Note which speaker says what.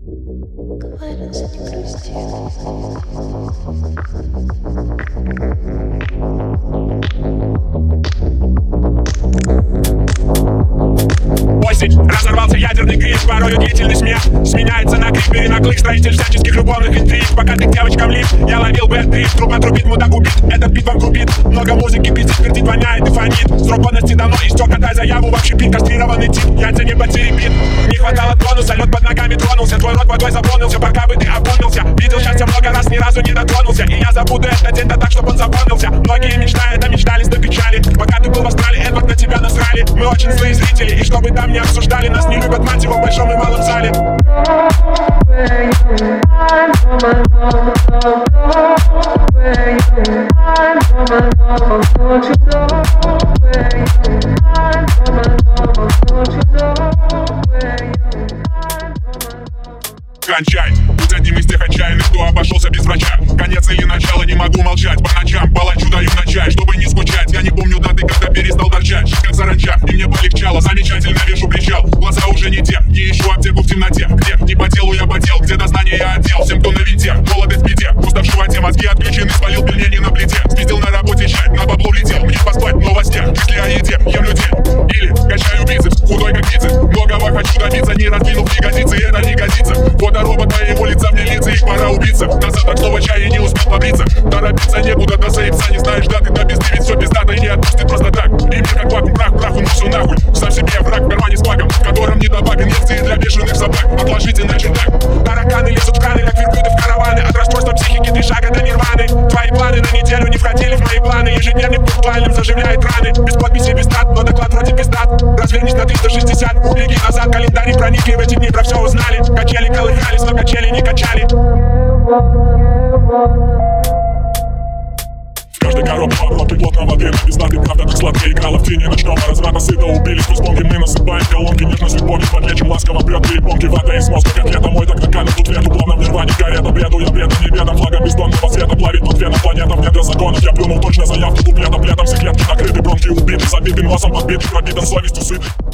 Speaker 1: Говорится, не грусти.
Speaker 2: Осень, разорвался ядерный крик, порою длительный смех сменяется на крик, перенаклык, строитель всяческих любовных интриг. Пока ты к девочкам лип, я ловил бэт-трип. Труба трубит, мудак убит, этот бит вам грубит. Много музыки пиздит, пердит, воняет и фонит. Срок годности давно истек, отдай заяву в общепит. Кастрированный тип, яйца не потеребит. Не хватало тонуса, лед под ногами тронулся. Твой рот водой заполнился, пока бы ты опомнился. Видел счастье много раз, ни разу не дотронулся. И я забуду этот день, да так, чтоб он запомнился. Многие мечтают, да мечтались до печали. Пока ты был в Австралии, Эдвард, на тебя насрали. Мы очень злые зрители, и чтобы там не обсуждали, нас не любят, мать его, в большом и малом зале.
Speaker 3: Кончай, будь одним из тех отчаянных, кто обошелся без врача. Конец или начало, не могу молчать. По ночам палачу даю на чай, чтобы не скучать. Я не помню даты, когда перестал торчать. Жить как саранча, и мне полегчало. Замечательно вешу причал, глаза уже не те. Не ищу аптеку в темноте, где не по делу я потел, где дознание я отдел. Всем, кто на винте, молодость в беде. Пусто в животе, мозги отключены, спалил пельмени на плите. Спиздил на работе чай, на бабло влетел. Мне поспать в новостях, мысли о еде, ем людей. Или качаю бицепс, худой как бицепс. Многого хочу добиться, не раздвинув ягодицы, это не годится. Фоторобот моего лица мне лица, их пора убиться. На завтрак снова чай и не успел побриться. Торопиться некуда, до заебца не знаешь даты. Да без ты ведь все пиздато и не отпустит просто так. И мне как вакуум, праху носу нахуй. Сам себе враг в кармане с багом, в котором не добавь инъекции для бешеных собак. Отложите на чердак. Тараканы лезут в краны, как верблюды в караваны. От расстройства психики 3 шага до нирваны. Твои планы на неделю не входили в мои планы. Ежедневник пунктуальным заживляет раны. Без подписи, без дат, но доклад вроде пиздат. Развернись на 360, убеги назад. Календарь проникли в эти дни, про все узнали. Качели колыхались, но качели не качали. В каждой коробке обмотки плотно воды, но без даты, правда так сладко играла в тени. Ночного разврата сыто убили, сквозь бомги мы насыпаем колонки. Нежность любовью подлечим, ласково прет перепонки. Вода из мозга, как лето мой, так накалит тут вету. Плавно в нирване горят, бреду я бредом, не бедом. Флагом бездонного света плавит над веном планетам. Недра законов, я плюнул точно заявку куплетом. Летом все клетки накрыты, бронки убиты, забитым носом подбитый, пробитым совестью сыт.